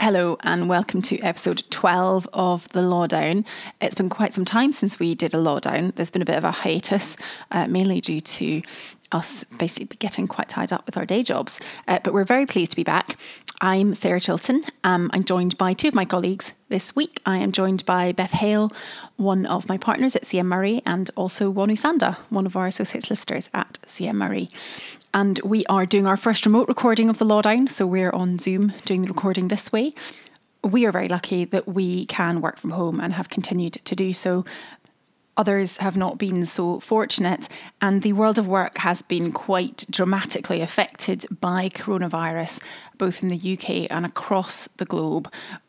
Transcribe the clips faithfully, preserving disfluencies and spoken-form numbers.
Hello and welcome to episode twelve of The Lawdown. It's been quite some time since we did a lawdown. There's been a bit of a hiatus, uh, mainly due to us basically getting quite tied up with our day jobs. Uh, but we're very pleased to be back. I'm Sarah Chilton. Um, I'm joined by two of my colleagues this week. I am joined by Beth Hale, one of my partners at C M Murray, and also Wanu Sanda, one of our associate solicitors at C M Murray. And we are doing our first remote recording of The Lawdown, so we're on Zoom doing the recording this way. We are very lucky that we can work from home and have continued to do so. Others have not been so fortunate, and the world of work has been quite dramatically affected by coronavirus, both in the U K and across the globe.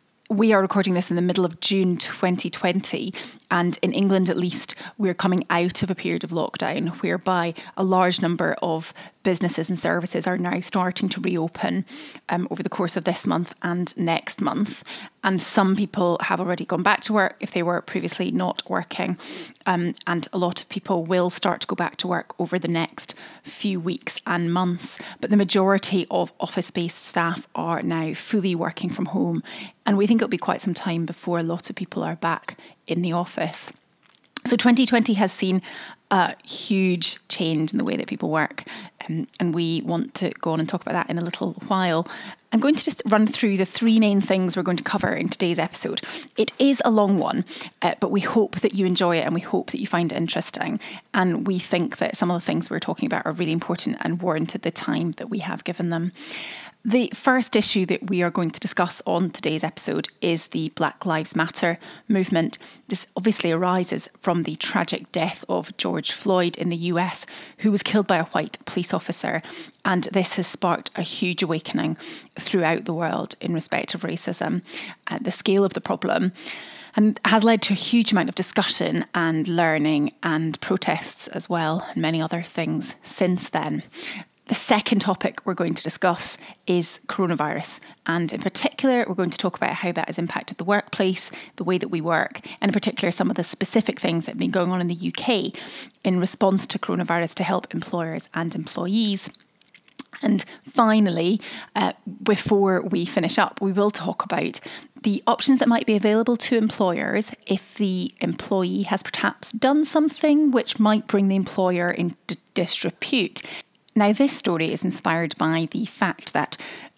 We are recording this in the middle of June twenty twenty, and in England at least, we're coming out of a period of lockdown whereby a large number of businesses and services are now starting to reopen um, over the course of this month and next month. And some people have already gone back to work if they were previously not working. Um, and a lot of people will start to go back to work over the next few weeks and months. But the majority of office-based staff are now fully working from home. And we think it'll be quite some time before a lot of people are back in the office. So twenty twenty has seen a huge change in the way that people work. Um, and we want to go on and talk about that in a little while. I'm going to just run through the three main things we're going to cover in today's episode. It is a long one, uh, but we hope that you enjoy it and we hope that you find it interesting. And we think that some of the things we're talking about are really important and warranted the time that we have given them. The first issue that we are going to discuss on today's episode is the Black Lives Matter movement. This obviously arises from the tragic death of George Floyd in the U S, who was killed by a white police officer. And this has sparked a huge awakening throughout the world in respect of racism, uh, the scale of the problem, and has led to a huge amount of discussion and learning and protests as well, and many other things since then. The second topic we're going to discuss is coronavirus. And in particular, we're going to talk about how that has impacted the workplace, the way that we work, and in particular, some of the specific things that have been going on in the U K in response to coronavirus to help employers and employees. And finally, uh, before we finish up, we will talk about the options that might be available to employers if the employee has perhaps done something which might bring the employer into disrepute. Now, this story is inspired by the fact that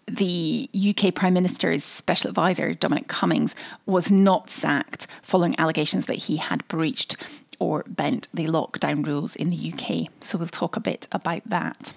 the U K Prime Minister's Special Advisor, Dominic Cummings, was not sacked following allegations that he had breached or bent the lockdown rules in the U K. So we'll talk a bit about that.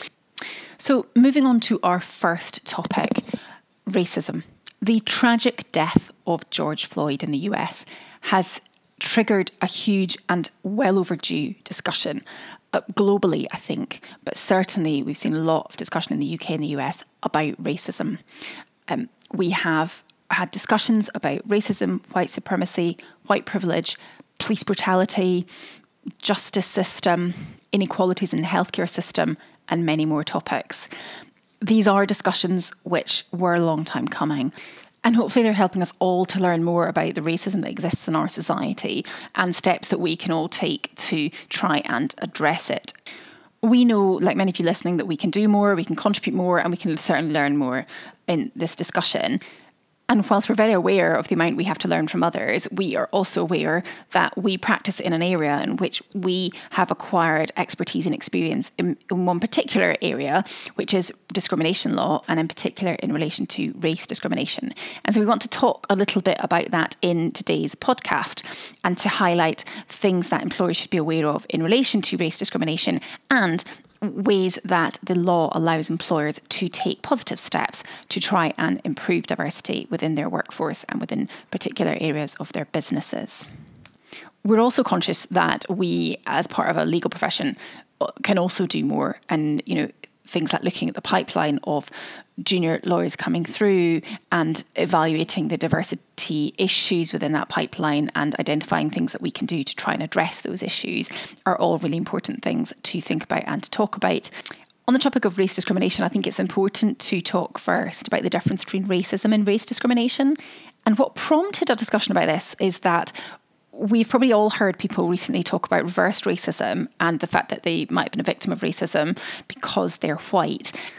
So moving on to our first topic, racism. The tragic death of George Floyd in the U S has triggered a huge and well overdue discussion uh, globally, I think, but certainly we've seen a lot of discussion in the U K and the U S about racism. Um, we have had discussions about racism, white supremacy, white privilege, police brutality, justice system, inequalities in the healthcare system, and many more topics. These are discussions which were a long time coming. And hopefully they're helping us all to learn more about the racism that exists in our society and steps that we can all take to try and address it. We know, like many of you listening, that we can do more, we can contribute more, and we can certainly learn more in this discussion. And whilst we're very aware of the amount we have to learn from others, we are also aware that we practice in an area in which we have acquired expertise and experience in, in one particular area, which is discrimination law, and in particular in relation to race discrimination. And so we want to talk a little bit about that in today's podcast and to highlight things that employers should be aware of in relation to race discrimination and ways that the law allows employers to take positive steps to try and improve diversity within their workforce and within particular areas of their businesses. We're also conscious that we, as part of a legal profession, can also do more, and, you know, things like looking at the pipeline of junior lawyers coming through and evaluating the diversity issues within that pipeline and identifying things that we can do to try and address those issues are all really important things to think about and to talk about. On the topic of race discrimination, I think it's important to talk first about the difference between racism and race discrimination. And what prompted a discussion about this is that we've probably all heard people recently talk about reverse racism and the fact that they might have been a victim of racism because they're white.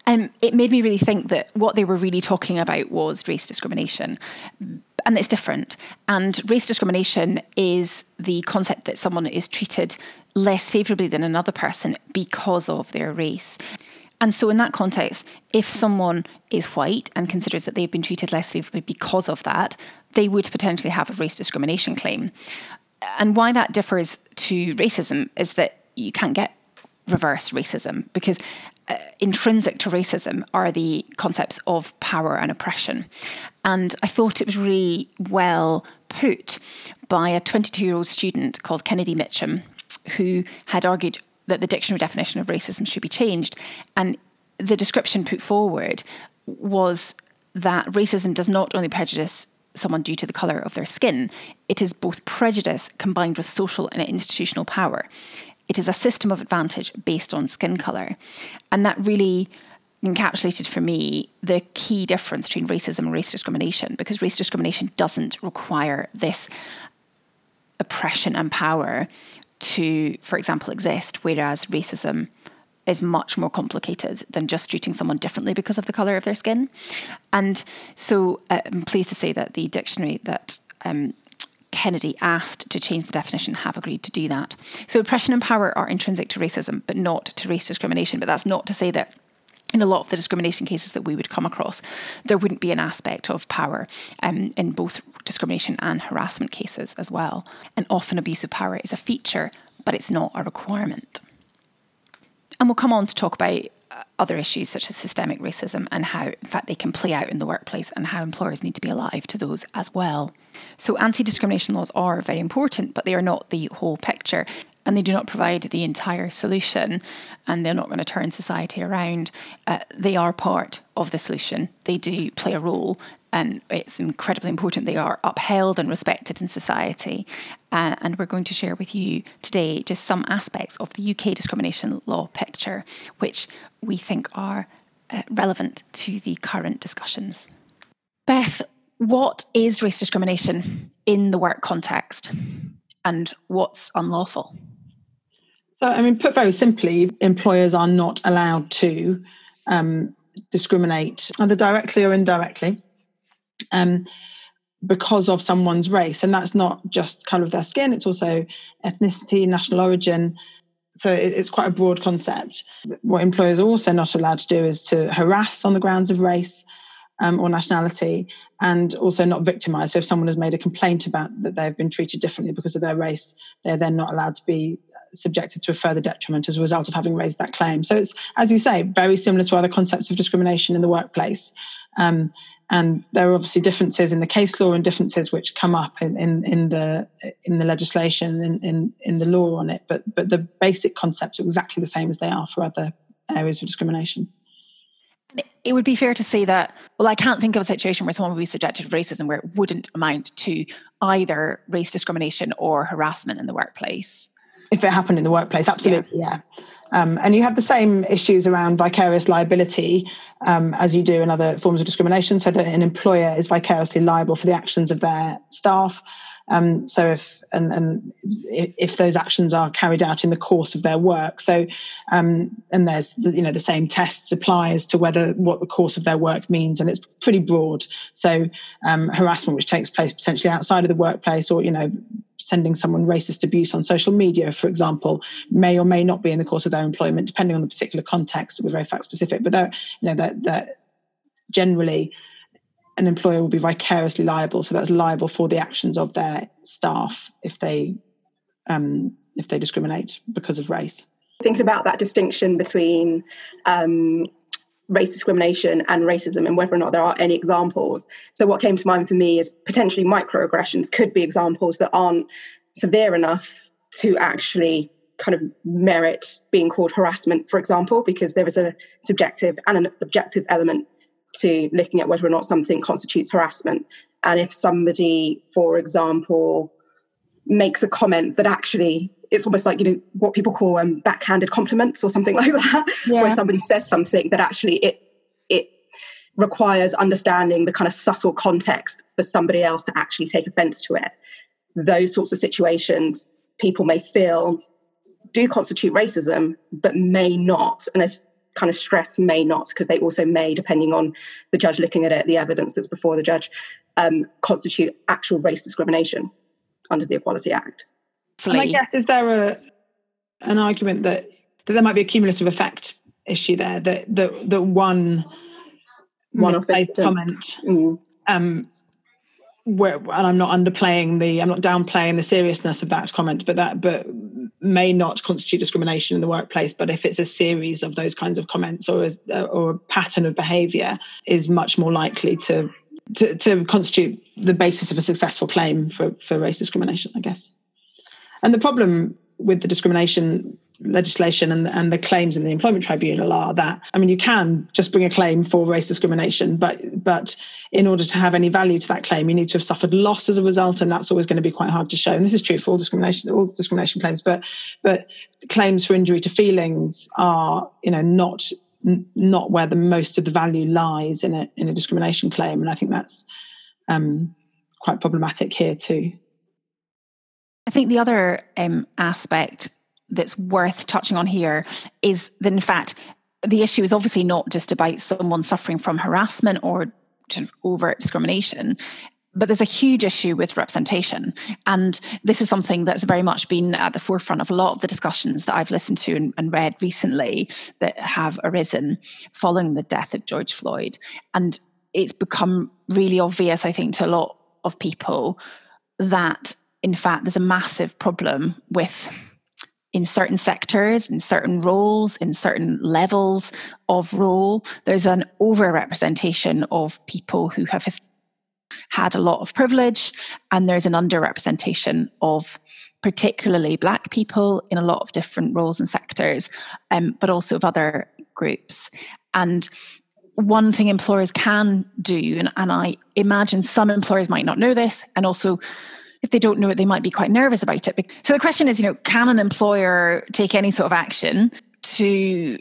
And it made me really think that what they were really talking about was race discrimination. And it's different. And race discrimination is the concept that someone is treated less favourably than another person because of their race. And so in that context, if someone is white and considers that they've been treated less favourably because of that, they would potentially have a race discrimination claim. And why that differs to racism is that you can't get reverse racism, because uh, intrinsic to racism are the concepts of power and oppression. And I thought it was really well put by a twenty-two-year-old student called Kennedy Mitchum, who had argued that the dictionary definition of racism should be changed. And the description put forward was that racism does not only prejudice someone due to the colour of their skin, it is both prejudice combined with social and institutional power. It is a system of advantage based on skin colour. And that really encapsulated for me the key difference between racism and race discrimination, because race discrimination doesn't require this oppression and power to, for example, exist, whereas racism is much more complicated than just treating someone differently because of the colour of their skin. And so uh, I'm pleased to say that the dictionary that um, Kennedy asked to change the definition have agreed to do that. So oppression and power are intrinsic to racism, but not to race discrimination. But that's not to say that in a lot of the discrimination cases that we would come across, there wouldn't be an aspect of power um, in both discrimination and harassment cases as well. And often abuse of power is a feature, but it's not a requirement. And we'll come on to talk about uh, other issues such as systemic racism and how, in fact, they can play out in the workplace and how employers need to be alive to those as well. So anti-discrimination laws are very important, but they are not the whole picture. And they do not provide the entire solution, and they're not going to turn society around. Uh, they are part of the solution. They do play a role, and it's incredibly important they are upheld and respected in society. Uh, and we're going to share with you today just some aspects of the U K discrimination law picture, which we think are uh, relevant to the current discussions. Beth, what is race discrimination in the work context, and what's unlawful? So, I mean, put very simply, employers are not allowed to um, discriminate either directly or indirectly um, because of someone's race. And that's not just colour of their skin, it's also ethnicity, national origin. So it, it's quite a broad concept. What employers are also not allowed to do is to harass on the grounds of race Um, or nationality, and also not victimise. So if someone has made a complaint about that they've been treated differently because of their race, they're then not allowed to be subjected to a further detriment as a result of having raised that claim. So it's, as you say, very similar to other concepts of discrimination in the workplace. Um, and there are obviously differences in the case law and differences which come up in, in, in the in the legislation, in, in, in the law on it. But but the basic concepts are exactly the same as they are for other areas of discrimination. It would be fair to say that, well, I can't think of a situation where someone would be subjected to racism where it wouldn't amount to either race discrimination or harassment in the workplace. If it happened in the workplace, absolutely, yeah. yeah. Um, and you have the same issues around vicarious liability um, as you do in other forms of discrimination, so that an employer is vicariously liable for the actions of their staff. Um, so if and, and if those actions are carried out in the course of their work, so um, and there's you know the same tests apply as to whether what the course of their work means, and it's pretty broad. So um, harassment which takes place potentially outside of the workplace, or you know sending someone racist abuse on social media, for example, may or may not be in the course of their employment, depending on the particular context. We're very fact specific, but they're, you know that that generally an employer will be vicariously liable, so that's liable for the actions of their staff if they um, if they discriminate because of race. Thinking about that distinction between um, race discrimination and racism and whether or not there are any examples. So what came to mind for me is potentially microaggressions could be examples that aren't severe enough to actually kind of merit being called harassment, for example, because there is a subjective and an objective element to looking at whether or not something constitutes harassment. And if somebody, for example, makes a comment that actually it's almost like, you know, what people call um, backhanded compliments or something like that, yeah. Where somebody says something that actually it it requires understanding the kind of subtle context for somebody else to actually take offence to it. Those sorts of situations people may feel do constitute racism, but may not. And as kind of stress may not, because they also may, depending on the judge looking at it, the evidence that's before the judge, um, constitute actual race discrimination under the Equality Act. And I guess, is there a an argument that, that there might be a cumulative effect issue there, that that, that one one-off comment, mm. um, where, and I'm not underplaying the, I'm not downplaying the seriousness of that comment, but that but may not constitute discrimination in the workplace. But if it's a series of those kinds of comments, or a, or a pattern of behaviour, is much more likely to, to to constitute the basis of a successful claim for, for race discrimination, I guess. And the problem with the discrimination legislation and, and the claims in the Employment Tribunal are that, I mean, you can just bring a claim for race discrimination, but but in order to have any value to that claim, you need to have suffered loss as a result, and that's always going to be quite hard to show. And this is true for all discrimination, all discrimination claims, but but claims for injury to feelings are, you know, not not where the most of the value lies in a in a discrimination claim, and I think that's um, quite problematic here too. I think the other um, aspect that's worth touching on here is that, in fact, the issue is obviously not just about someone suffering from harassment or sort of overt discrimination, but there's a huge issue with representation. And this is something that's very much been at the forefront of a lot of the discussions that I've listened to and, and read recently that have arisen following the death of George Floyd. And it's become really obvious, I think, to a lot of people that, in fact, there's a massive problem with, in certain sectors, in certain roles, in certain levels of role, there's an overrepresentation of people who have had a lot of privilege, and there's an underrepresentation of particularly Black people in a lot of different roles and sectors, um, but also of other groups. And one thing employers can do, and, and I imagine some employers might not know this, and also if they don't know it, they might be quite nervous about it. So the question is, you know, can an employer take any sort of action to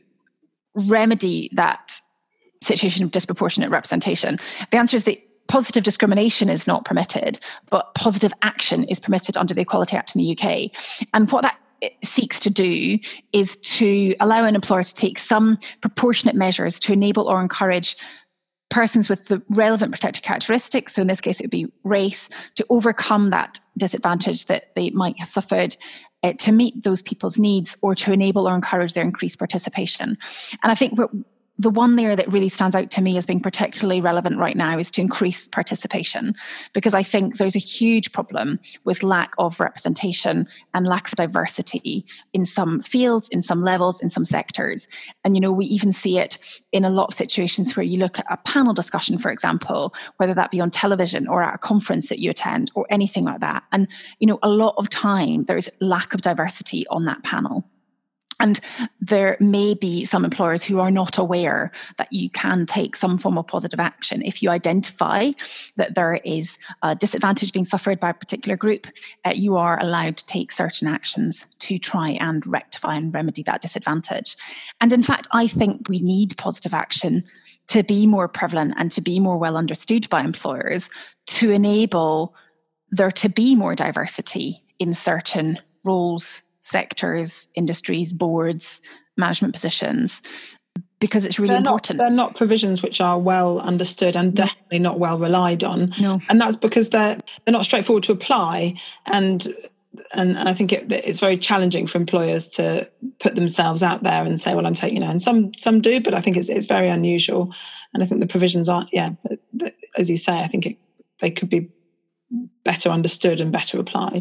remedy that situation of disproportionate representation? The answer is that positive discrimination is not permitted, but positive action is permitted under the Equality Act in the U K. And what that seeks to do is to allow an employer to take some proportionate measures to enable or encourage persons with the relevant protected characteristics, so in this case it would be race, to overcome that disadvantage that they might have suffered, uh, to meet those people's needs, or to enable or encourage their increased participation. And I think what, the one there that really stands out to me as being particularly relevant right now is to increase participation, because I think there's a huge problem with lack of representation and lack of diversity in some fields, in some levels, in some sectors. And, you know, we even see it in a lot of situations where you look at a panel discussion, for example, whether that be on television or at a conference that you attend or anything like that. And, you know, a lot of time there's lack of diversity on that panel. And there may be some employers who are not aware that you can take some form of positive action. If you identify that there is a disadvantage being suffered by a particular group, uh, you are allowed to take certain actions to try and rectify and remedy that disadvantage. And in fact, I think we need positive action to be more prevalent and to be more well understood by employers, to enable there to be more diversity in certain roles, sectors, industries, boards, management positions, because it's really they're important. Not, they're not provisions which are well understood and no. definitely not well relied on. No. And that's because they're they're not straightforward to apply. And and, and I think it, it's very challenging for employers to put themselves out there and say, well, I'm taking, you know, and some some do, but I think it's it's very unusual. And I think the provisions aren't, yeah, as you say, I think it, they could be better understood and better applied.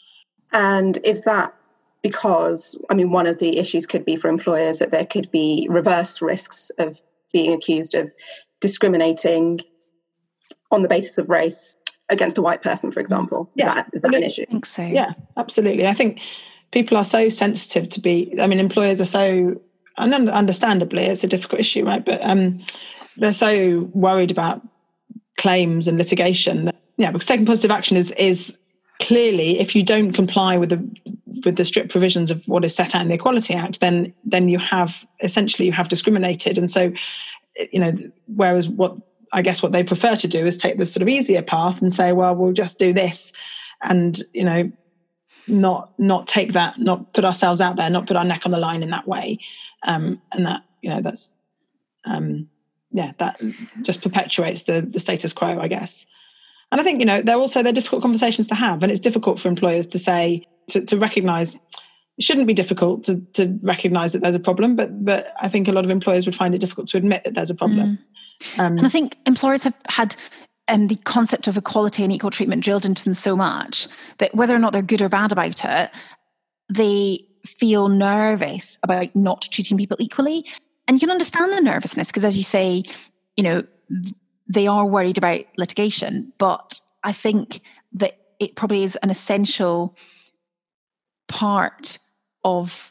And is that because, I mean, one of the issues could be for employers that there could be reverse risks of being accused of discriminating on the basis of race against a white person, for example. Is, yeah, that, is that an issue? I think so. Yeah, absolutely. I think people are so sensitive to be, I mean, employers are so, and understandably, it's a difficult issue, right? But um, they're so worried about claims and litigation that, yeah, because taking positive action is is clearly, if you don't comply with the with the strict provisions of what is set out in the Equality Act, then then you have essentially you have discriminated. And so, you know, whereas what I guess what they prefer to do is take the sort of easier path and say, well, we'll just do this, and you know, not not take that, not put ourselves out there, not put our neck on the line in that way, um, and that you know, that's, um, yeah, that just perpetuates the, the status quo, I guess. And I think, you know, they're also, they're difficult conversations to have. And it's difficult for employers to say, to, to recognise, it shouldn't be difficult to, to recognise that there's a problem, but but I think a lot of employers would find it difficult to admit that there's a problem. Mm. Um, and I think employers have had um, the concept of equality and equal treatment drilled into them so much that whether or not they're good or bad about it, they feel nervous about not treating people equally. And you can understand the nervousness because, as you say, you know, they are worried about litigation, but I think that it probably is an essential part of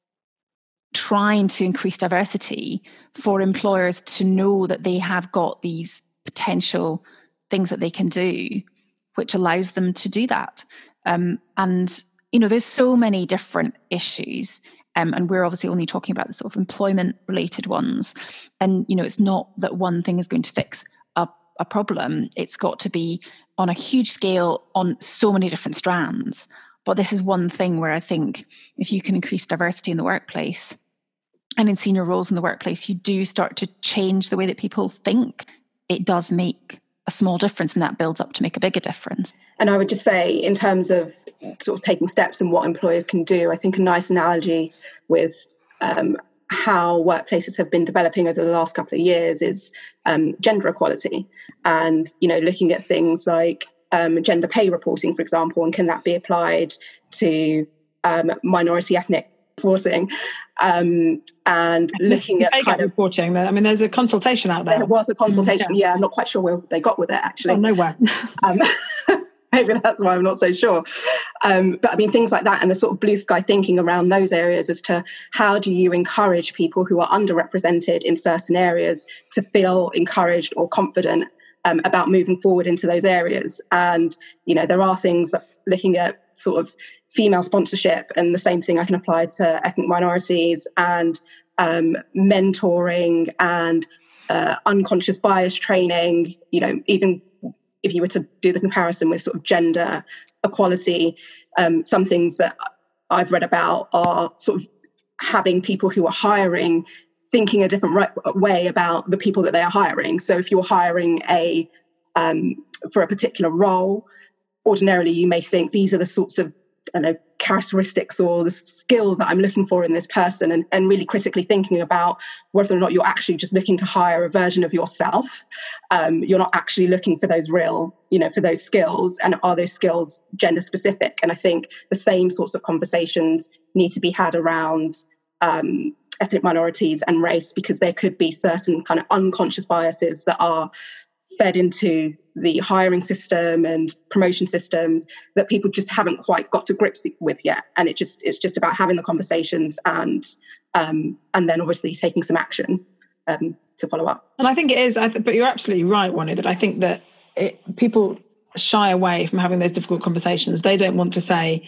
trying to increase diversity for employers to know that they have got these potential things that they can do, which allows them to do that. Um, and, you know, there's so many different issues. Um, and we're obviously only talking about the sort of employment related ones. And, you know, it's not that one thing is going to fix a, a problem. It's got to be on a huge scale on so many different strands. But this is one thing where I think if you can increase diversity in the workplace and in senior roles in the workplace, you do start to change the way that people think. It does make a small difference, and that builds up to make a bigger difference. And I would just say, in terms of sort of taking steps and what employers can do, I think a nice analogy with um, how workplaces have been developing over the last couple of years is um, gender equality, and, you know, looking at things like um, gender pay reporting, for example, and can that be applied to um, minority ethnic reporting, um, and looking at kind of reporting. I mean, there's a consultation out there. There was a consultation. Mm, yeah. yeah, I'm not quite sure where they got with it, actually. Oh, nowhere. um, maybe that's why I'm not so sure. Um, but I mean, things like that and the sort of blue sky thinking around those areas as to how do you encourage people who are underrepresented in certain areas to feel encouraged or confident um, about moving forward into those areas. And, you know, there are things that looking at sort of female sponsorship, and the same thing I can apply to ethnic minorities, and um, mentoring and uh, unconscious bias training. You know, even if you were to do the comparison with sort of gender equality, um, some things that I've read about are sort of having people who are hiring thinking a different right way about the people that they are hiring. So if you're hiring a um, for a particular role, ordinarily you may think these are the sorts of I don't know, characteristics or the skills that I'm looking for in this person, and, and really critically thinking about whether or not you're actually just looking to hire a version of yourself. Um, you're not actually looking for those real, you know, for those skills, and are those skills gender specific? And I think the same sorts of conversations need to be had around um, ethnic minorities and race, because there could be certain kind of unconscious biases that are fed into the hiring system and promotion systems that people just haven't quite got to grips with yet. And it just it's just about having the conversations and um, and then obviously taking some action um, to follow up. And I think it is, I th- but you're absolutely right, Wanu, that I think that it, people shy away from having those difficult conversations. They don't want to say,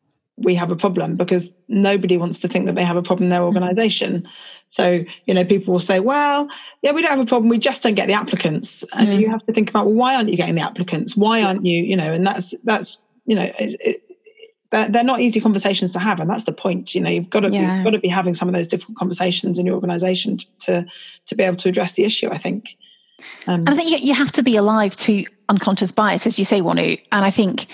we have a problem, because nobody wants to think that they have a problem in their organisation. So, you know, people will say, well, yeah, we don't have a problem, we just don't get the applicants. And mm. you have to think about, well, why aren't you getting the applicants? Why aren't you, you know, and that's, that's you know, it, it, they're, they're not easy conversations to have. And that's the point, you know, you've got to, yeah. you've got to be having some of those difficult conversations in your organisation to, to be able to address the issue, I think. Um, and I think you have to be alive to unconscious bias, as you say, Wanu. And I think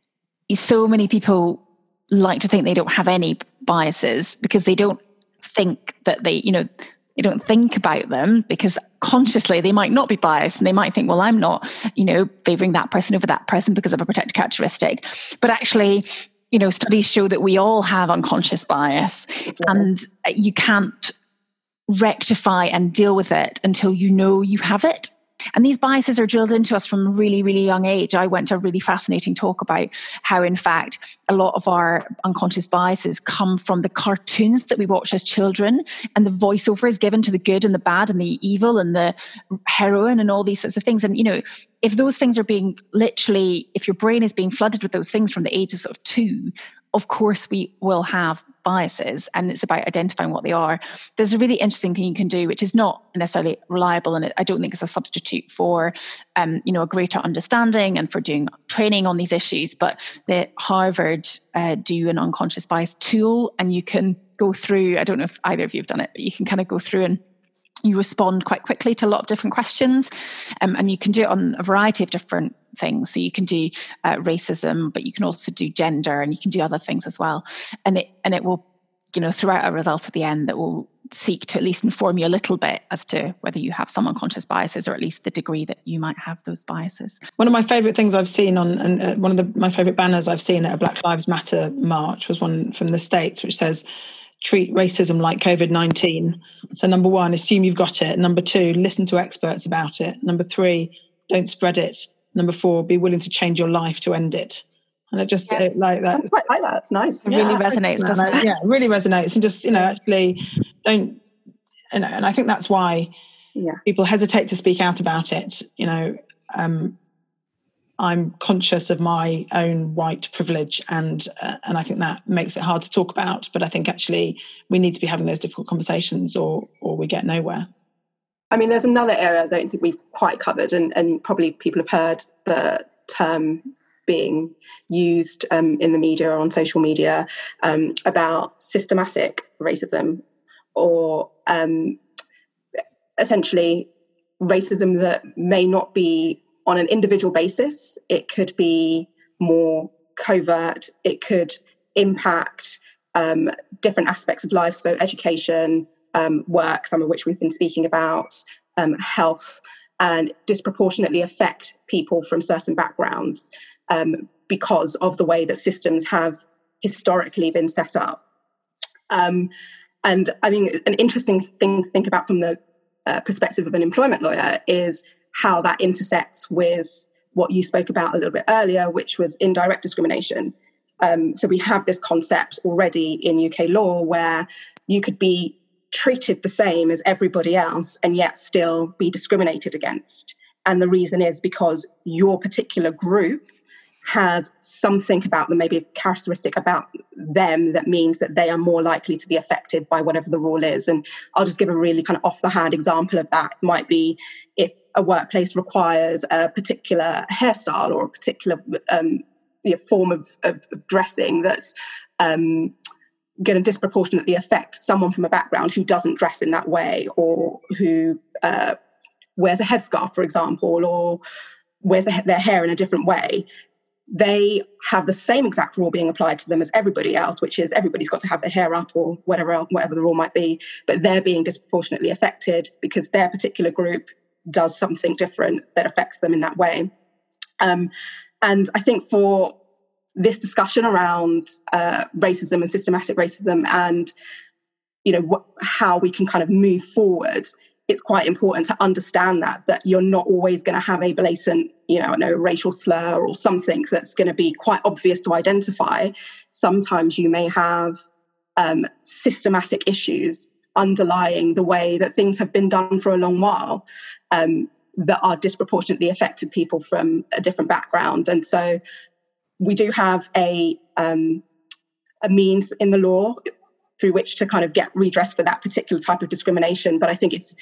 so many people like to think they don't have any biases because they don't think that they, you know, they don't think about them, because consciously they might not be biased, and they might think, well, I'm not, you know, favouring that person over that person because of a protected characteristic. But actually, you know, studies show that we all have unconscious bias, and you can't rectify and deal with it until you know you have it. And these biases are drilled into us from a really, really young age. I went to a really fascinating talk about how, in fact, a lot of our unconscious biases come from the cartoons that we watch as children, and the voiceover is given to the good and the bad and the evil and the heroine and all these sorts of things. And, you know, if those things are being literally, if your brain is being flooded with those things from the age of sort of two, of course we will have biases, and it's about identifying what they are. There's a really interesting thing you can do, which is not necessarily reliable, and I don't think it's a substitute for, um, you know, a greater understanding and for doing training on these issues. But the Harvard uh, do an unconscious bias tool, and you can go through, I don't know if either of you have done it, but you can kind of go through and you respond quite quickly to a lot of different questions. Um, and you can do it on a variety of different things. So you can do uh, racism, but you can also do gender, and you can do other things as well. And it and it will, you know, throw out a result at the end that will seek to at least inform you a little bit as to whether you have some unconscious biases, or at least the degree that you might have those biases. One of my favourite things I've seen on, and uh, one of the, my favourite banners I've seen at a Black Lives Matter march was one from the States, which says, treat racism like COVID nineteen. So number one, assume you've got it. Number two, listen to experts about it. Number three, don't spread it. Number four, be willing to change your life to end it. And it just yeah. it, like that. I quite like that. It's nice. It yeah, really resonates, doesn't it? Yeah, it really resonates. And just, you know, actually don't, you know, and I think that's why yeah. people hesitate to speak out about it. You know, um, I'm conscious of my own white privilege, and uh, and I think that makes it hard to talk about. But I think actually we need to be having those difficult conversations, or or we get nowhere. I mean, there's another area I don't think we've quite covered, and, and probably people have heard the term being used um, in the media or on social media um, about systematic racism, or um, essentially racism that may not be on an individual basis. It could be more covert. It could impact um, different aspects of life, so education, um, work, some of which we've been speaking about, um, health, and disproportionately affect people from certain backgrounds um, because of the way that systems have historically been set up. Um, and I think an interesting thing to think about from the uh, perspective of an employment lawyer is how that intersects with what you spoke about a little bit earlier, which was indirect discrimination. Um, so we have this concept already in U K law where you could be treated the same as everybody else and yet still be discriminated against. And the reason is because your particular group has something about them, maybe a characteristic about them that means that they are more likely to be affected by whatever the rule is. And I'll just give a really kind of off the hand example of that. It might be if a workplace requires a particular hairstyle or a particular um, you know, form of, of, of dressing that's um, going to disproportionately affect someone from a background who doesn't dress in that way, or who uh, wears a headscarf, for example, or wears their hair in a different way. They have the same exact rule being applied to them as everybody else, which is everybody's got to have their hair up or whatever else, whatever the rule might be, but they're being disproportionately affected because their particular group does something different that affects them in that way. Um, and I think for this discussion around uh, racism and systematic racism and, you know, wh- how we can kind of move forward, it's quite important to understand that, that you're not always going to have a blatant, you know, no racial slur or something that's going to be quite obvious to identify. Sometimes you may have um, systematic issues underlying the way that things have been done for a long while um, that are disproportionately affected people from a different background. And so we do have a um, a means in the law through which to kind of get redress for that particular type of discrimination. But I think it's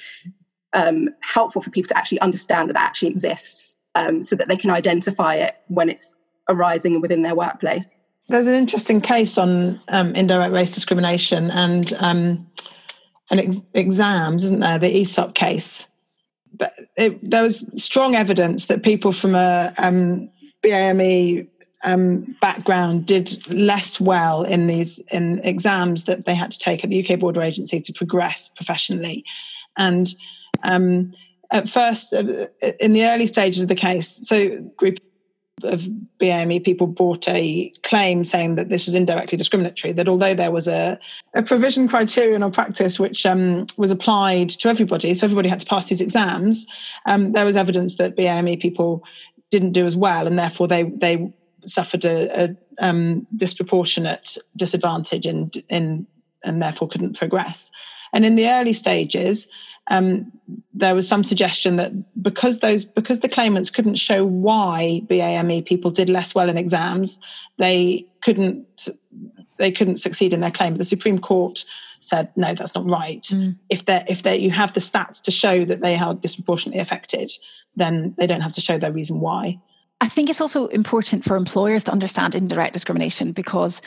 um, helpful for people to actually understand that that actually exists um, so that they can identify it when it's arising within their workplace. There's an interesting case on um, indirect race discrimination and um, and ex- exams, isn't there? The ESOP case. But it, there was strong evidence that people from a um, B A M E um, background did less well in these in exams that they had to take at the U K Border Agency to progress professionally. And um, at first, uh, in the early stages of the case, so a group of B A M E people brought a claim saying that this was indirectly discriminatory, that although there was a, a provision, criterion or practice which um, was applied to everybody, so everybody had to pass these exams, um, there was evidence that B A M E people didn't do as well, and therefore they they suffered a, a um, disproportionate disadvantage in, in and therefore couldn't progress. And in the early stages, um, there was some suggestion that because those because the claimants couldn't show why B A M E people did less well in exams, they couldn't they couldn't succeed in their claim. The Supreme Court said no, that's not right. Mm. If they if they you have the stats to show that they are disproportionately affected, then they don't have to show their reason why. I think it's also important for employers to understand indirect discrimination, because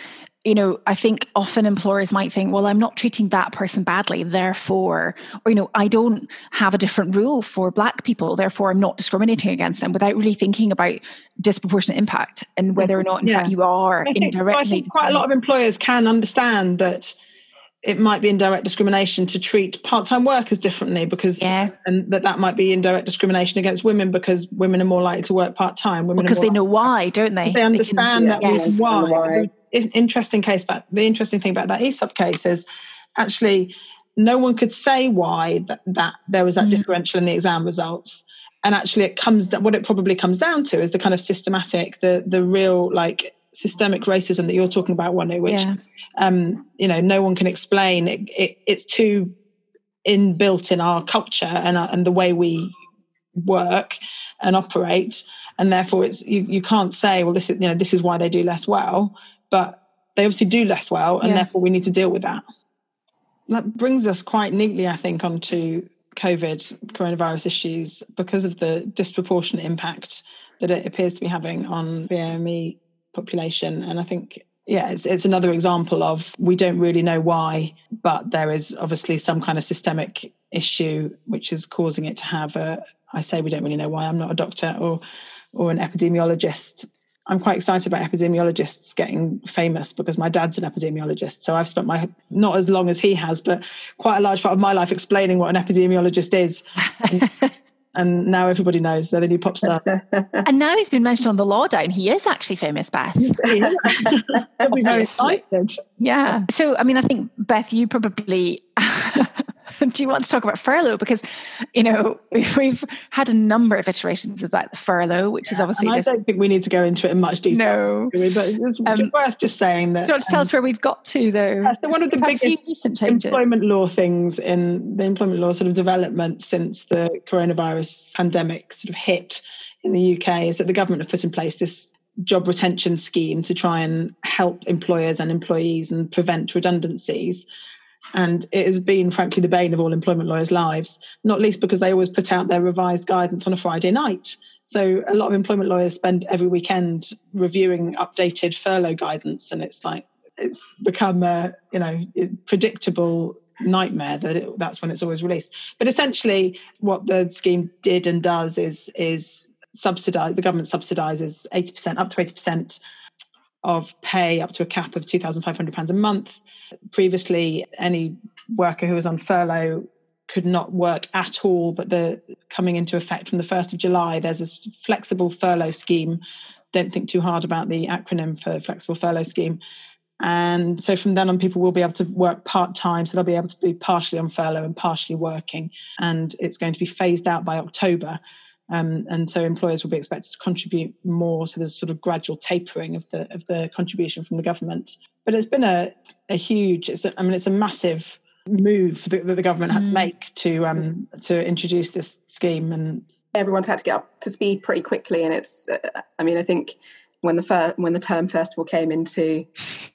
you know, I think often employers might think, well, I'm not treating that person badly, therefore, or, you know, I don't have a different rule for Black people, therefore I'm not discriminating against them, without really thinking about disproportionate impact and whether or not, in yeah. fact, you are I think, indirectly. I think quite a lot of employers can understand that it might be indirect discrimination to treat part-time workers differently, because yeah. and that that might be indirect discrimination against women because women are more likely to work part-time. Women because well, they know why, don't they? They understand they that can, reason yes. why. why. The interesting case, but the interesting thing about that E S O P case is actually no one could say why that, that there was that mm. differential in the exam results. And actually, it comes what it probably comes down to is the kind of systematic, the the real like. systemic racism that you're talking about, Wanu, which yeah. um, you know, no one can explain. It, it, it's too inbuilt in our culture and our, and the way we work and operate, and therefore it's you, you can't say, well, this is you know this is why they do less well, but they obviously do less well, and yeah. therefore we need to deal with that. That brings us quite neatly, I think, onto COVID, coronavirus issues, because of the disproportionate impact that it appears to be having on B A M E population. And I think, yeah, it's, it's another example of we don't really know why, but there is obviously some kind of systemic issue which is causing it to have a, I say we don't really know why, I'm not a doctor or or an epidemiologist. I'm quite excited about epidemiologists getting famous because my dad's an epidemiologist. So I've spent my, not as long as he has, but quite a large part of my life explaining what an epidemiologist is. And, and now everybody knows, they're the new pop star. And now he's been mentioned on the Lawdown. He is actually famous, Beth. He'll be very excited. Yeah. So, I mean, I think, Beth, you probably... Do you want to talk about furlough? Because, you know, we've had a number of iterations about the furlough, which yeah, is obviously and I this... don't think we need to go into it in much detail. No. But it's um, worth just saying that... Do you want to tell um, us where we've got to, though? Yeah, so one of the we've biggest recent changes. employment law things in the employment law sort of development since the coronavirus pandemic sort of hit in the U K is that the government have put in place this job retention scheme to try and help employers and employees and prevent redundancies. And it has been, frankly, the bane of all employment lawyers' lives, not least because they always put out their revised guidance on a Friday night. So a lot of employment lawyers spend every weekend reviewing updated furlough guidance. And it's like, it's become a, you know, predictable nightmare that it, that's when it's always released. But essentially what the scheme did and does is, is subsidize, the government subsidises eighty percent, up to eighty percent of pay up to a cap of two thousand five hundred pounds a month. Previously, any worker who was on furlough could not work at all, but the coming into effect from the first of July, there's this flexible furlough scheme. Don't think too hard about the acronym for flexible furlough scheme. And so from then on, people will be able to work part-time, so they'll be able to be partially on furlough and partially working. And it's going to be phased out by October. Um, and so employers will be expected to contribute more. So there's sort of gradual tapering of the of the contribution from the government. But it's been a, a huge, it's a, I mean, it's a massive move that, that the government had mm. to make to um, to introduce this scheme. And everyone's had to get up to speed pretty quickly. And it's, uh, I mean, I think when the fir- when the term first of all came into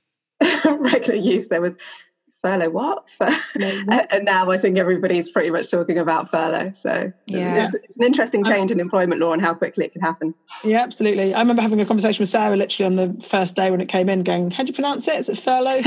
regular use, there was furlough what? And now I think everybody's pretty much talking about furlough. So yeah. it's, it's an interesting change in employment law and how quickly it can happen. Yeah, absolutely. I remember having a conversation with Sarah literally on the first day when it came in, going, how do you pronounce it? Is it furlough?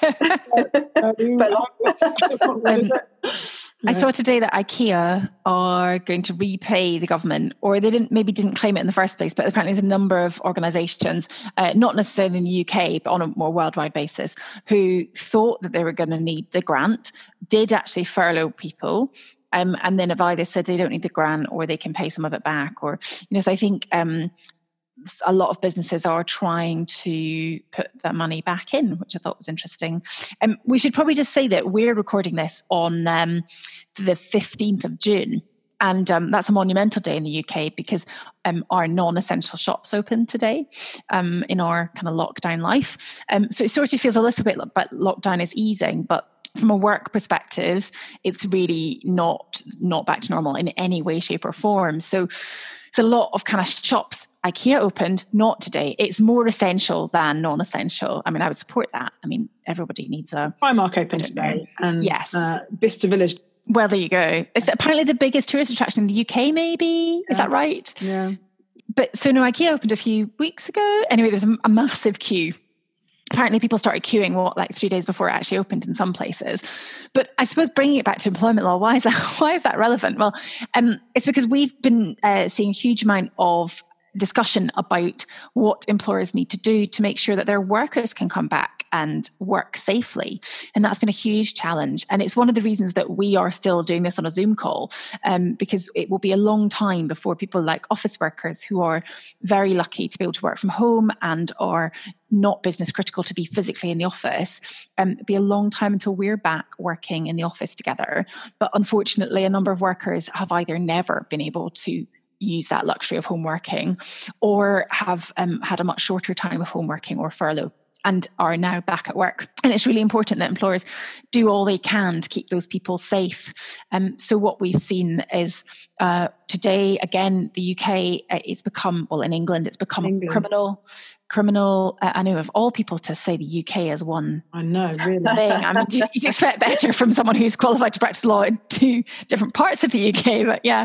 um, I saw today that IKEA are going to repay the government, or they didn't maybe didn't claim it in the first place, but apparently there's a number of organisations, uh, not necessarily in the U K, but on a more worldwide basis, who thought that they were going to need the grant, did actually furlough people, um, and then have either said they don't need the grant or they can pay some of it back. Or, you know, so I think um, a lot of businesses are trying to put that money back in, which I thought was interesting. Um, we should probably just say that we're recording this on um, the fifteenth of June. And um, that's a monumental day in the U K because um, our non-essential shops open today um, in our kind of lockdown life. Um, so it sort of feels a little bit like lockdown is easing, but from a work perspective, it's really not not back to normal in any way, shape or form. So it's a lot of kind of shops. IKEA opened, not today. It's more essential than non-essential. I mean, I would support that. I mean, everybody needs a... Primark opened today. And yes. Uh, Bicester Village. Well, there you go. It's apparently the biggest tourist attraction in the U K, maybe. Yeah. Is that right? Yeah. But so no, IKEA opened a few weeks ago. Anyway, there's a, a massive queue Apparently people started queuing what like three days before it actually opened in some places. But I suppose bringing it back to employment law, why is that why is that relevant? Well, um, it's because we've been uh, seeing a huge amount of discussion about what employers need to do to make sure that their workers can come back and work safely. And that's been a huge challenge. And it's one of the reasons that we are still doing this on a Zoom call, um, because it will be a long time before people like office workers who are very lucky to be able to work from home and are not business critical to be physically in the office, um, it'll be a long time until we're back working in the office together. But unfortunately, a number of workers have either never been able to use that luxury of home working, or have um, had a much shorter time of home working or furlough and are now back at work. And it's really important that employers do all they can to keep those people safe. Um, so what we've seen is uh, today, again, the U K, uh, it's become, well, in England, it's become England. criminal. Criminal, uh, I know of all people to say the U K as one I know, really. thing. I mean, you, you'd expect better from someone who's qualified to practice law in two different parts of the U K, but yeah.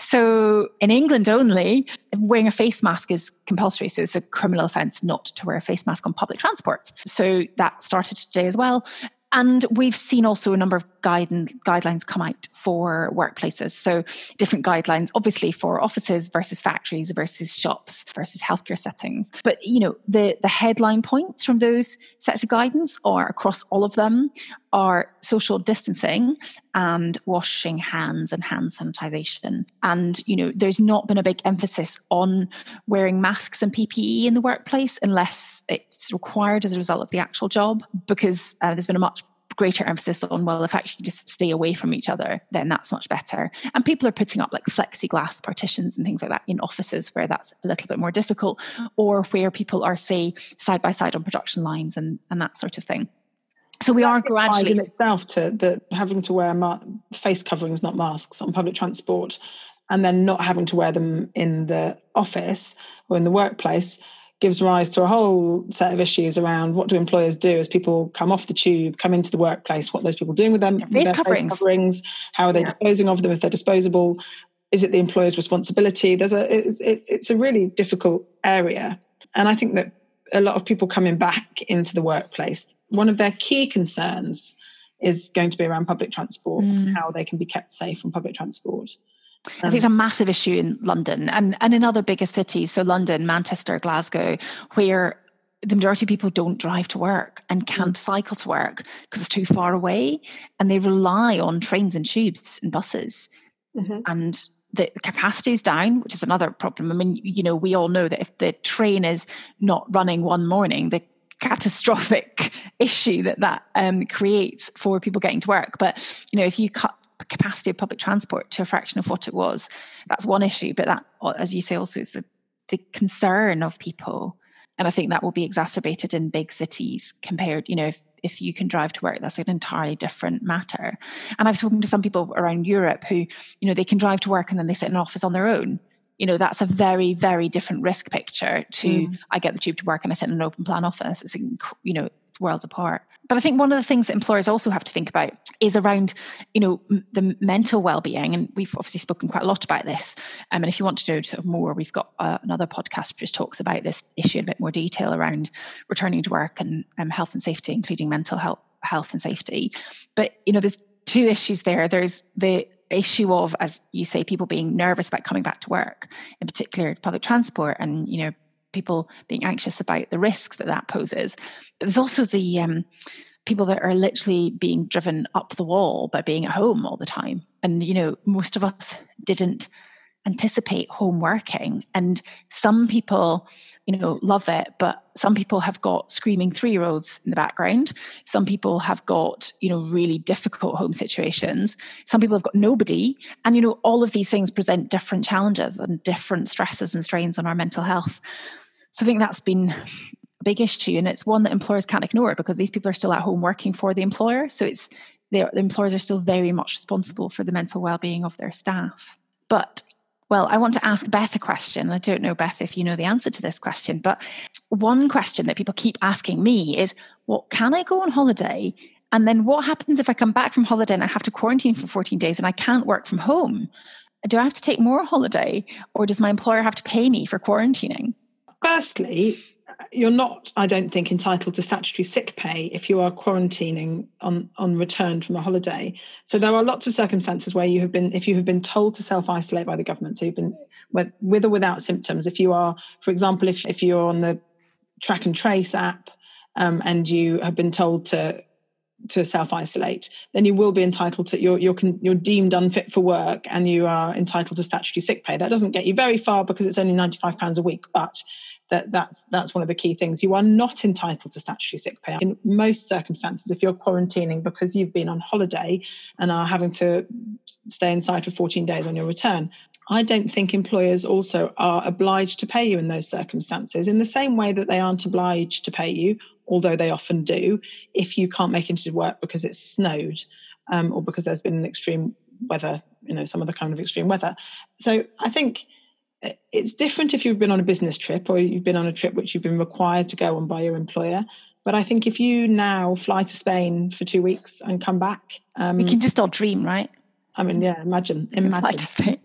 So in England only, wearing a face mask is compulsory. So it's a criminal offence not to wear a face mask on public transport. So that started today as well. And we've seen also a number of guide guidelines come out for workplaces. So different guidelines, obviously for offices versus factories versus shops versus healthcare settings. But, you know, the, the headline points from those sets of guidance are across all of them are social distancing and washing hands and hand sanitization. And, you know, there's not been a big emphasis on wearing masks and P P E in the workplace unless it's required as a result of the actual job, because uh, there's been a much greater emphasis on, well, if actually just stay away from each other, then that's much better. And people are putting up like plexiglass partitions and things like that in offices where that's a little bit more difficult, or where people are, say, side by side on production lines and, and that sort of thing. So we are gradually in itself to the having to wear ma- face coverings, not masks, on public transport, and then not having to wear them in the office or in the workplace gives rise to a whole set of issues around what do employers do as people come off the tube, come into the workplace, what are those people doing with them, face, with their coverings. face coverings, how are they yeah. disposing of them if they're disposable, is it the employer's responsibility? There's a it, it, it's a really difficult area. And I think that a lot of people coming back into the workplace, one of their key concerns is going to be around public transport, mm. how they can be kept safe on public transport. I think it's a massive issue in London and, and in other bigger cities. So London, Manchester, Glasgow, where the majority of people don't drive to work and can't cycle to work because it's too far away. And they rely on trains and tubes and buses. Mm-hmm. And the capacity is down, which is another problem. I mean, you know, we all know that if the train is not running one morning, the catastrophic issue that that um, creates for people getting to work. But, you know, if you cut capacity of public transport to a fraction of what it was, that's one issue. But that, as you say, also is the, the concern of people. And I think that will be exacerbated in big cities compared, you know, if, if you can drive to work, that's an entirely different matter. And I've spoken to some people around Europe who, you know, they can drive to work and then they sit in an office on their own. You know, that's a very, very different risk picture to mm. I get the tube to work and I sit in an open plan office. It's, you know, it's worlds apart. But I think one of the things that employers also have to think about is around, you know, m- the mental well-being. And we've obviously spoken quite a lot about this. Um, and if you want to know sort of more, we've got uh, another podcast which just talks about this issue in a bit more detail around returning to work and um, health and safety, including mental health, health and safety. But, you know, there's two issues there. There's the issue of, as you say, people being nervous about coming back to work, in particular public transport, and, you know, people being anxious about the risks that that poses. But there's also the um, people that are literally being driven up the wall by being at home all the time. And, you know, most of us didn't anticipate home working. And some people, you know, love it, but some people have got screaming three-year-olds in the background. Some people have got, you know, really difficult home situations. Some people have got nobody. And, you know, all of these things present different challenges and different stresses and strains on our mental health. So I think that's been a big issue. And it's one that employers can't ignore because these people are still at home working for the employer. So it's the employers are still very much responsible for the mental well-being of their staff. But well, I want to ask Beth a question. I don't know, Beth, if you know the answer to this question, but one question that people keep asking me is, well, can I go on holiday? And then what happens if I come back from holiday and I have to quarantine for fourteen days and I can't work from home? Do I have to take more holiday, or does my employer have to pay me for quarantining? Firstly, you're not, I don't think, entitled to statutory sick pay if you are quarantining on, on return from a holiday. So there are lots of circumstances where you have been, if you have been told to self-isolate by the government, so you've been with, with or without symptoms. If you are, for example, if, if you're on the Track and Trace app um, and you have been told to to self-isolate, then you will be entitled to, you're, you're, you're deemed unfit for work and you are entitled to statutory sick pay. That doesn't get you very far because it's only ninety-five pounds a week, but that that's that's one of the key things. You are not entitled to statutory sick pay. In most circumstances, if you're quarantining because you've been on holiday and are having to stay inside for fourteen days on your return, I don't think employers also are obliged to pay you in those circumstances in the same way that they aren't obliged to pay you, although they often do, if you can't make it into work because it's snowed um, or because there's been an extreme weather, you know, some other kind of extreme weather. So I think it's different if you've been on a business trip or you've been on a trip which you've been required to go on by your employer. But I think if you now fly to Spain for two weeks and come back... Um, we can just all dream, right? I mean, yeah, imagine. imagine. Fly to Spain.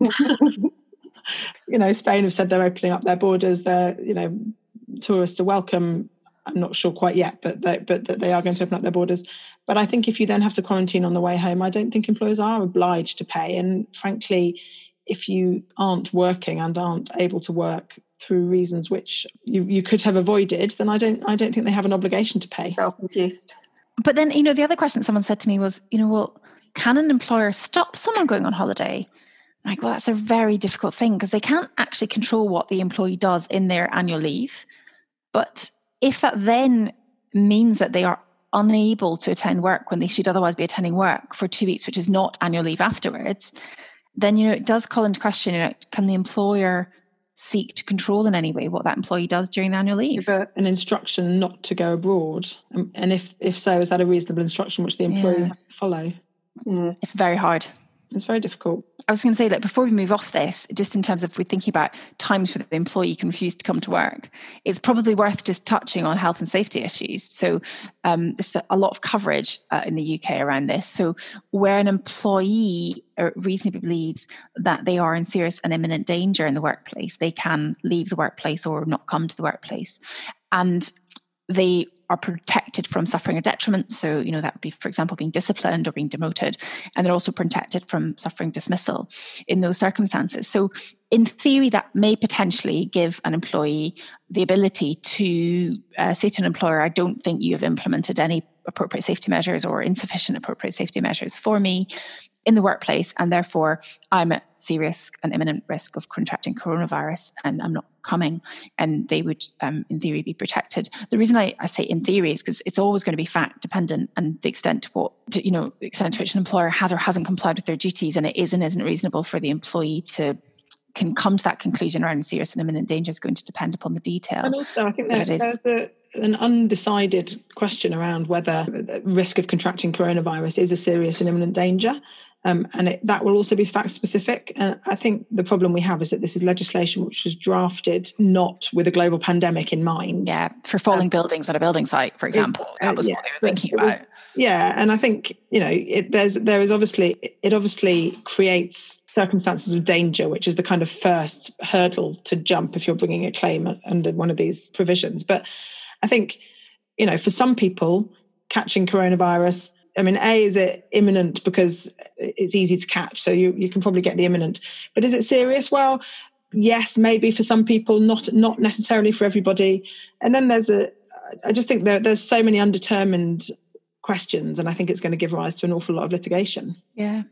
You know, Spain have said they're opening up their borders. They're, you know, tourists are welcome. I'm not sure quite yet, but they, but that they are going to open up their borders. But I think if you then have to quarantine on the way home, I don't think employers are obliged to pay. And frankly, if you aren't working and aren't able to work through reasons which you, you could have avoided, then I don't I don't think they have an obligation to pay. Self-induced. But then, you know, the other question someone said to me was, you know, well, can an employer stop someone going on holiday? I'm like, well, that's a very difficult thing because they can't actually control what the employee does in their annual leave. But if that then means that they are unable to attend work when they should otherwise be attending work for two weeks, which is not annual leave afterwards, then, you know, it does call into question, you know, can the employer seek to control in any way what that employee does during the annual leave? Give an instruction not to go abroad. And if, if so, is that a reasonable instruction which the employee Yeah. has to follow? Mm. It's very hard. It's very difficult. I was going to say that before we move off this, just in terms of we're thinking about times where the employee can refuse to come to work, it's probably worth just touching on health and safety issues. So um, there's a lot of coverage uh, in the U K around this. So where an employee reasonably believes that they are in serious and imminent danger in the workplace, they can leave the workplace or not come to the workplace. And they are protected from suffering a detriment. So, you know, that would be, for example, being disciplined or being demoted. And they're also protected from suffering dismissal in those circumstances. So in theory, that may potentially give an employee the ability to uh, say to an employer, I don't think you have implemented any appropriate safety measures or insufficient appropriate safety measures for me in the workplace, and therefore I'm at serious and imminent risk of contracting coronavirus and I'm not coming, and they would um, in theory be protected. The reason I, I say in theory is because it's always going to be fact dependent, and the extent to what to, you know the extent to which an employer has or hasn't complied with their duties, and it is and isn't reasonable for the employee to can come to that conclusion around serious and imminent danger is going to depend upon the detail. And also, I think there, there's a, an undecided question around whether the risk of contracting coronavirus is a serious and imminent danger. Um, and it, that will also be fact specific. Uh, I think the problem we have is that this is legislation which was drafted not with a global pandemic in mind. Yeah, for falling um, buildings on a building site, for example. It, uh, that was yeah, what they were thinking about. Was, yeah, and I think, you know, it, there's there is obviously, it obviously creates circumstances of danger, which is the kind of first hurdle to jump if you're bringing a claim under one of these provisions. But I think, you know, for some people, catching coronavirus, I mean, A, is it imminent because it's easy to catch, so you, you can probably get the imminent. But is it serious? Well, yes, maybe for some people, not not necessarily for everybody. And then there's a, I just think there, there's so many undetermined questions, and I think it's going to give rise to an awful lot of litigation. Yeah.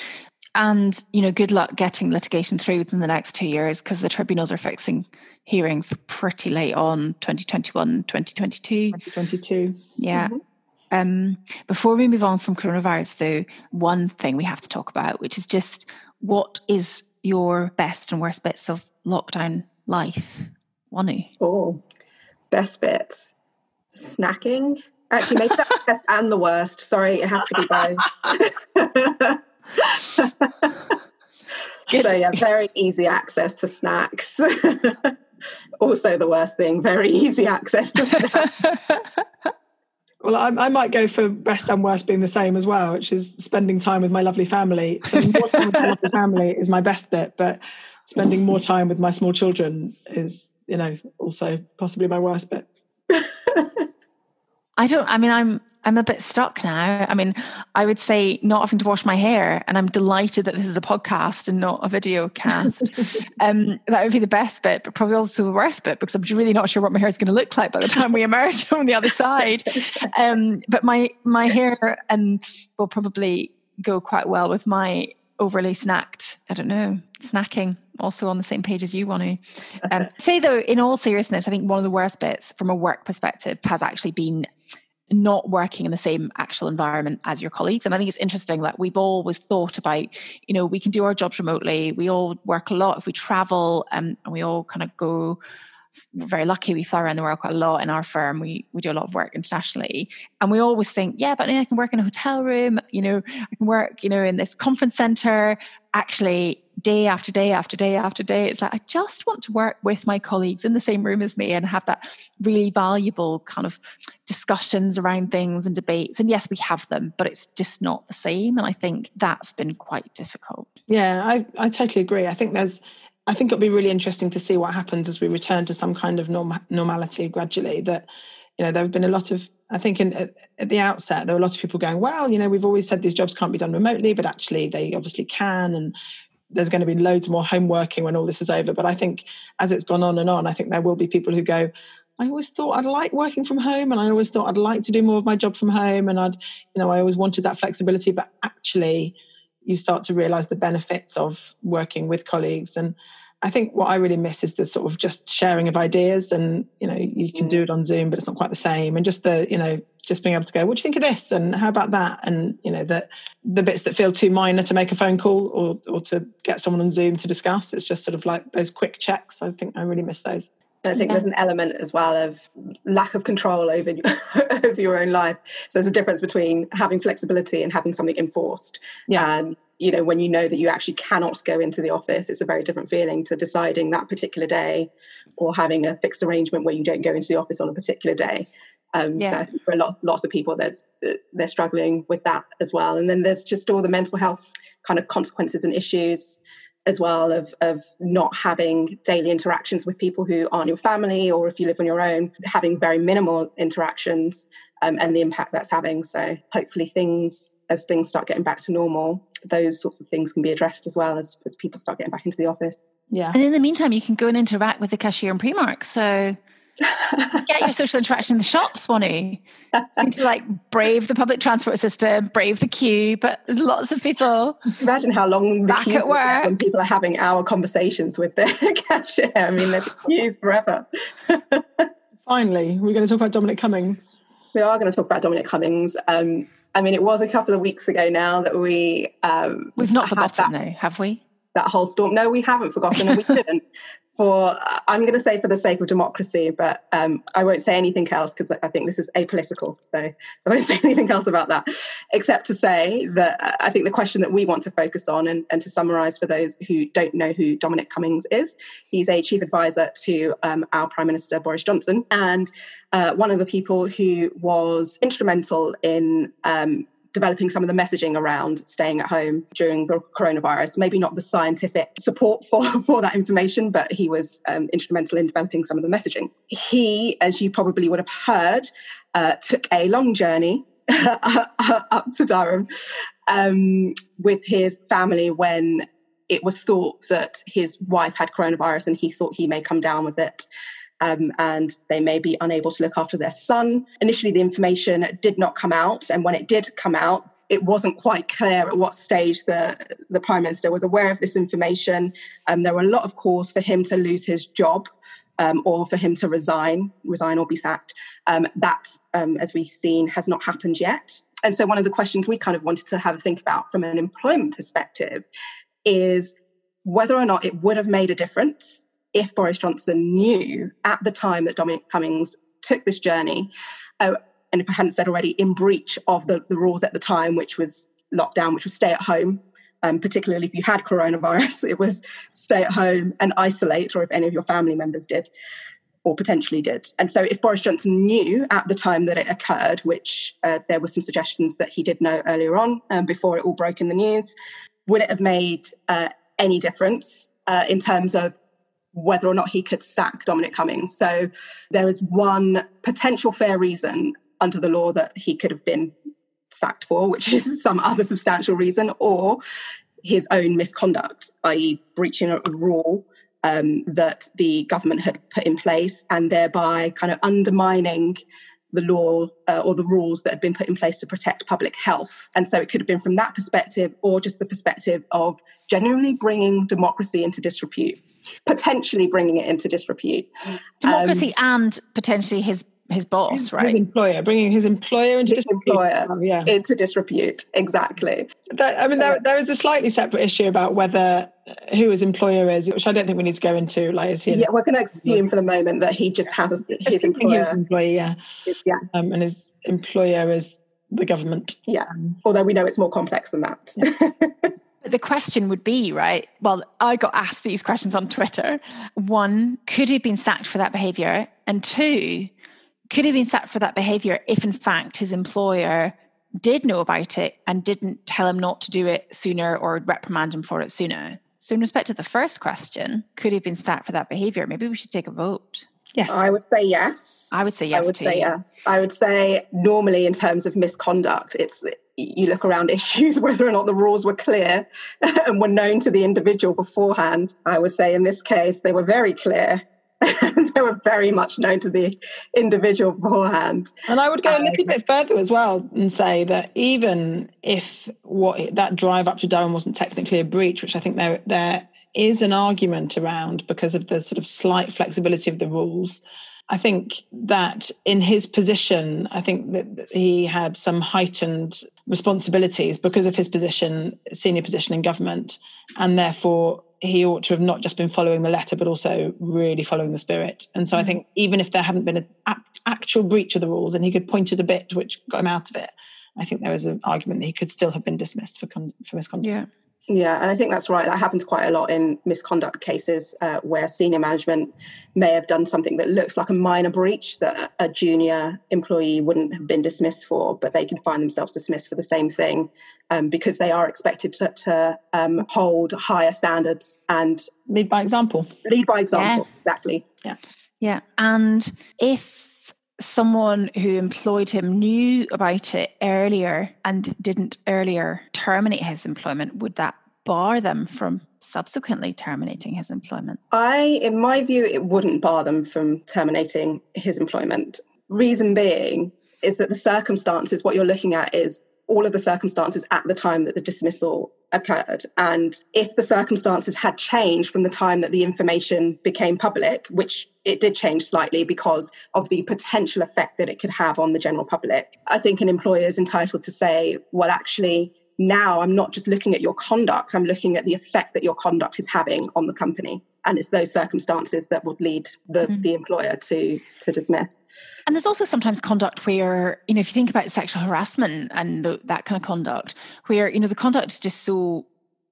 And, you know, good luck getting litigation through within the next two years because the tribunals are fixing hearings pretty late on, twenty twenty-one, twenty twenty-two. twenty twenty-two. Yeah. Mm-hmm. Um, before we move on from coronavirus, though, one thing we have to talk about, which is just what is your best and worst bits of lockdown life? Wanu? Oh, best bits. Snacking. Actually, maybe that's the best and the worst. Sorry, it has to be both. So yeah, very easy access to snacks. Also the worst thing, very easy access to snacks. Well, I, I might go for best and worst being the same as well, which is spending time with my lovely family. Spending more time with my lovely family is my best bit, but spending more time with my small children is, you know, also possibly my worst bit. I don't, I mean, I'm, I'm a bit stuck now. I mean, I would say not having to wash my hair, and I'm delighted that this is a podcast and not a video cast. um, that would be the best bit, but probably also the worst bit, because I'm really not sure what my hair is going to look like by the time we emerge from the other side. Um, but my, my hair and will probably go quite well with my overly snacked, I don't know, snacking, also on the same page as you want to. Um, say though, in all seriousness, I think one of the worst bits from a work perspective has actually been not working in the same actual environment as your colleagues. And I think it's interesting that we've always thought about, you know, we can do our jobs remotely. We all work a lot if we travel, um, and we all kind of go, we're very lucky, we fly around the world quite a lot in our firm. We we do a lot of work internationally. And we always think, yeah, but I can work in a hotel room, you know, I can work, you know, in this conference center. Actually, day after day after day after day, it's like, I just want to work with my colleagues in the same room as me and have that really valuable kind of discussions around things and debates. And yes, we have them, but it's just not the same. And I think that's been quite difficult. Yeah, I, I totally agree. I think there's, I think it'll be really interesting to see what happens as we return to some kind of norm, normality gradually. That, you know, there have been a lot of, I think in, at, at the outset, there were a lot of people going, well, you know, we've always said these jobs can't be done remotely, but actually they obviously can. And there's going to be loads more home working when all this is over. But I think as it's gone on and on, I think there will be people who go, I always thought I'd like working from home, and I always thought I'd like to do more of my job from home. And I'd, you know, I always wanted that flexibility, but actually you start to realize the benefits of working with colleagues. And I think what I really miss is the sort of just sharing of ideas, and, you know, you can do it on Zoom, but it's not quite the same. And just the, you know, just being able to go, what do you think of this? And how about that? And, you know, the, the bits that feel too minor to make a phone call or, or to get someone on Zoom to discuss. It's just sort of like those quick checks. I think I really miss those. I think yeah. there's an element as well of lack of control over, over your own life. So there's a difference between having flexibility and having something enforced. Yeah. And, you know, when you know that you actually cannot go into the office, it's a very different feeling to deciding that particular day or having a fixed arrangement where you don't go into the office on a particular day. Um, yeah. So for lots, lots of people, there's, they're struggling with that as well. And then there's just all the mental health kind of consequences and issues as well of, of not having daily interactions with people who aren't your family, or if you live on your own, having very minimal interactions, um, and the impact that's having. So hopefully things, as things start getting back to normal, those sorts of things can be addressed as well as, as people start getting back into the office. Yeah. And in the meantime, you can go and interact with the cashier in Primark. So get your social interaction in the shops, Wanu. You need to like brave the public transport system, brave the queue, but there's lots of people. Imagine how long the queues are when people are having hour conversations with their cashier. I mean, there's queues forever. Finally, we're going to talk about Dominic Cummings. We are going to talk about Dominic Cummings. Um, I mean, it was a couple of weeks ago now that we... Um, We've not forgotten that, though, have we? That whole storm. No, we haven't forgotten, and we shouldn't. For, I'm going to say for the sake of democracy, but um, I won't say anything else because I think this is apolitical. So I won't say anything else about that, except to say that I think the question that we want to focus on, and, and to summarise for those who don't know who Dominic Cummings is, he's a chief advisor to um, our Prime Minister Boris Johnson, and uh, one of the people who was instrumental in um, developing some of the messaging around staying at home during the coronavirus. Maybe not the scientific support for, for that information, but he was um, instrumental in developing some of the messaging. He, as you probably would have heard, uh, took a long journey up to Durham um, with his family when it was thought that his wife had coronavirus, and he thought he may come down with it. Um, and they may be unable to look after their son. Initially, the information did not come out. And when it did come out, it wasn't quite clear at what stage the, the Prime Minister was aware of this information. Um, there were a lot of calls for him to lose his job um, or for him to resign, resign or be sacked. Um, that, um, as we've seen, has not happened yet. And so one of the questions we kind of wanted to have a think about from an employment perspective is whether or not it would have made a difference if Boris Johnson knew at the time that Dominic Cummings took this journey, uh, and if I hadn't said already, in breach of the, the rules at the time, which was lockdown, which was stay at home, um, particularly if you had coronavirus, it was stay at home and isolate, or if any of your family members did, or potentially did. And so if Boris Johnson knew at the time that it occurred, which uh, there were some suggestions that he did know earlier on, um, before it all broke in the news, would it have made uh, any difference uh, in terms of whether or not he could sack Dominic Cummings. So there is one potential fair reason under the law that he could have been sacked for, which is some other substantial reason, or his own misconduct, that is breaching a rule um, that the government had put in place and thereby kind of undermining the law uh, or the rules that had been put in place to protect public health. And so it could have been from that perspective, or just the perspective of genuinely bringing democracy into disrepute, potentially bringing it into disrepute. Democracy um, and potentially his his boss, his, right? His employer, bringing his employer into his disrepute. employer oh, yeah. into disrepute, exactly. That, I mean, so, there, there is a slightly separate issue about whether who his employer is, which I don't think we need to go into. Like, is he? Yeah, we're going to assume for the moment that he just has a, his employer. His employee, yeah, yeah, um, and his employer is the government. Yeah, although we know it's more complex than that. Yeah. The question would be, right, well, I got asked these questions on Twitter. One, could he have been sacked for that behaviour? And two, could he have been sacked for that behaviour if in fact his employer did know about it and didn't tell him not to do it sooner or reprimand him for it sooner? So in respect to the first question, could he have been sacked for that behaviour? Maybe we should take a vote. Yes. I would say yes. I would say yes I would too. say yes. I would say normally in terms of misconduct, it's you look around issues whether or not the rules were clear and were known to the individual beforehand. I would say in this case, they were very clear. They were very much known to the individual beforehand. And I would go um, a little bit further as well and say that even if what that drive up to Durham wasn't technically a breach, which I think there there is an argument around because of the sort of slight flexibility of the rules, I think that in his position, I think that he had some heightened responsibilities because of his position, senior position in government, and therefore he ought to have not just been following the letter, but also really following the spirit. And so mm-hmm. I think even if there hadn't been an a- actual breach of the rules and he could point at a bit which got him out of it, I think there was an argument that he could still have been dismissed for, con- for misconduct. Yeah. Yeah, and I think that's right. That happens quite a lot in misconduct cases uh, where senior management may have done something that looks like a minor breach that a junior employee wouldn't have been dismissed for, but they can find themselves dismissed for the same thing um, because they are expected to, to um, hold higher standards and lead by example. Lead by example, yeah. exactly. Yeah, yeah. And if someone who employed him knew about it earlier and didn't earlier terminate his employment, would that bar them from subsequently terminating his employment? I, in my view, it wouldn't bar them from terminating his employment. Reason being is that the circumstances, what you're looking at is all of the circumstances at the time that the dismissal occurred. And if the circumstances had changed from the time that the information became public, which it did change slightly because of the potential effect that it could have on the general public, I think an employer is entitled to say, well, actually, now I'm not just looking at your conduct, I'm looking at the effect that your conduct is having on the company. And it's those circumstances that would lead the, mm. the employer to, to dismiss. And there's also sometimes conduct where, you know, if you think about sexual harassment and the, that kind of conduct, where, you know, the conduct is just so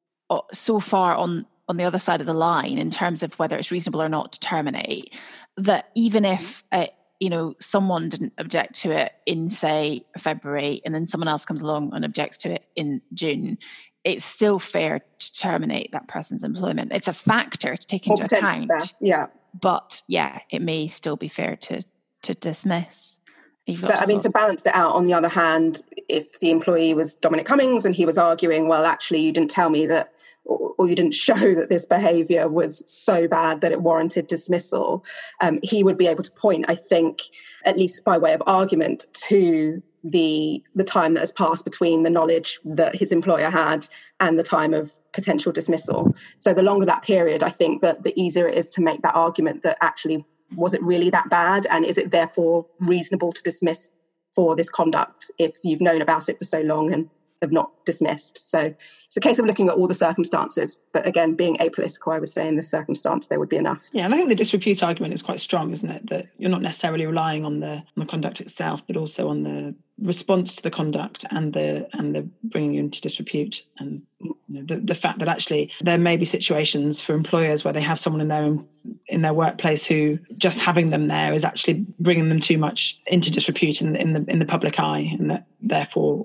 so far on, on the other side of the line in terms of whether it's reasonable or not to terminate, that even if, uh, you know, someone didn't object to it in, say, February, and then someone else comes along and objects to it in June, it's still fair to terminate that person's employment. It's a factor to take into account. Fair. Yeah. But yeah, it may still be fair to to dismiss. You've got but to I mean, to balance it out, on the other hand, if the employee was Dominic Cummings and he was arguing, well, actually, you didn't tell me that, or, or you didn't show that this behaviour was so bad that it warranted dismissal, um, he would be able to point, I think, at least by way of argument, to the the time that has passed between the knowledge that his employer had and the time of potential dismissal. So the longer that period, I think that the easier it is to make that argument that actually, was it really that bad? And is it therefore reasonable to dismiss for this conduct if you've known about it for so long and have not dismissed? So it's a case of looking at all the circumstances. But again, being apolitical, I would say in this circumstance, there would be enough. Yeah, and I think the disrepute argument is quite strong, isn't it? That you're not necessarily relying on the on the conduct itself, but also on the response to the conduct and the and the bringing you into disrepute. And you know, the, the fact that actually there may be situations for employers where they have someone in their in their workplace who just having them there is actually bringing them too much into disrepute in, in the in the public eye, and that therefore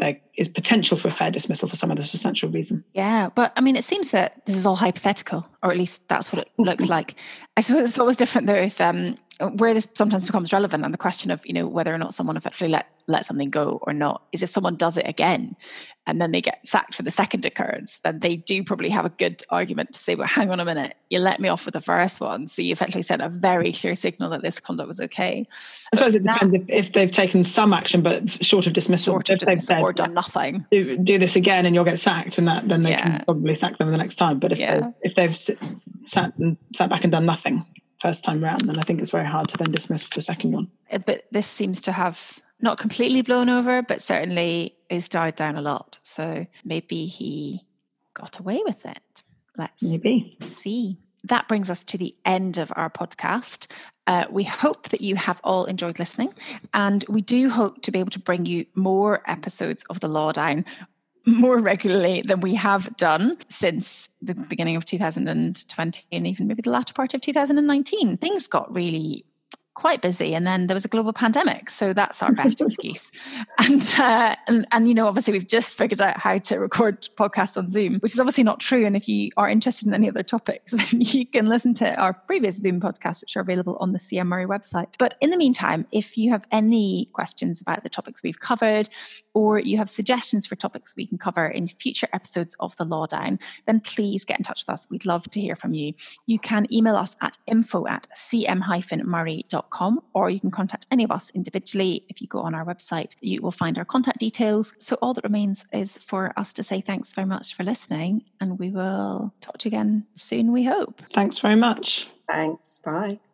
there is potential for a fair dismissal for some other substantial reason. Yeah, but I mean, it seems that this is all hypothetical, or at least that's what it looks like. I suppose it's always different though if um, where this sometimes becomes relevant, and the question of, you know, whether or not someone effectively let let something go or not, is if someone does it again and then they get sacked for the second occurrence, then they do probably have a good argument to say, well, hang on a minute, you let me off with the first one, so you effectively sent a very clear signal that this conduct was okay. I suppose it depends if, if they've taken some action but short of dismissal, short of if they've dismissal said, or done nothing. Do, do this again and you'll get sacked, and that then they Yeah. can probably sack them the next time. But if Yeah. they, if they've sit, sat and sat back and done nothing first time round, then I think it's very hard to then dismiss for the second one. But this seems to have not completely blown over, but certainly is died down a lot. So maybe he got away with it. Let's Maybe. see. That brings us to the end of our podcast. Uh, we hope that you have all enjoyed listening, and we do hope to be able to bring you more episodes of The Lawdown more regularly than we have done since the beginning of two thousand twenty and even maybe the latter part of two thousand nineteen. Things got really quite busy, and then there was a global pandemic, so that's our best excuse. And, uh, and and you know, obviously we've just figured out how to record podcasts on Zoom, which is obviously not true. And if you are interested in any other topics, then you can listen to our previous Zoom podcasts, which are available on the C M Murray website. But in the meantime, if you have any questions about the topics we've covered, or you have suggestions for topics we can cover in future episodes of The Lawdown, then please get in touch with us. We'd love to hear from you. You can email us at info at c m dash murray dot com, or you can contact any of us individually. If you go on our website, you will find our contact details. So all that remains is for us to say thanks very much for listening, and we will talk to you again soon, we hope. Thanks very much. Thanks. Bye.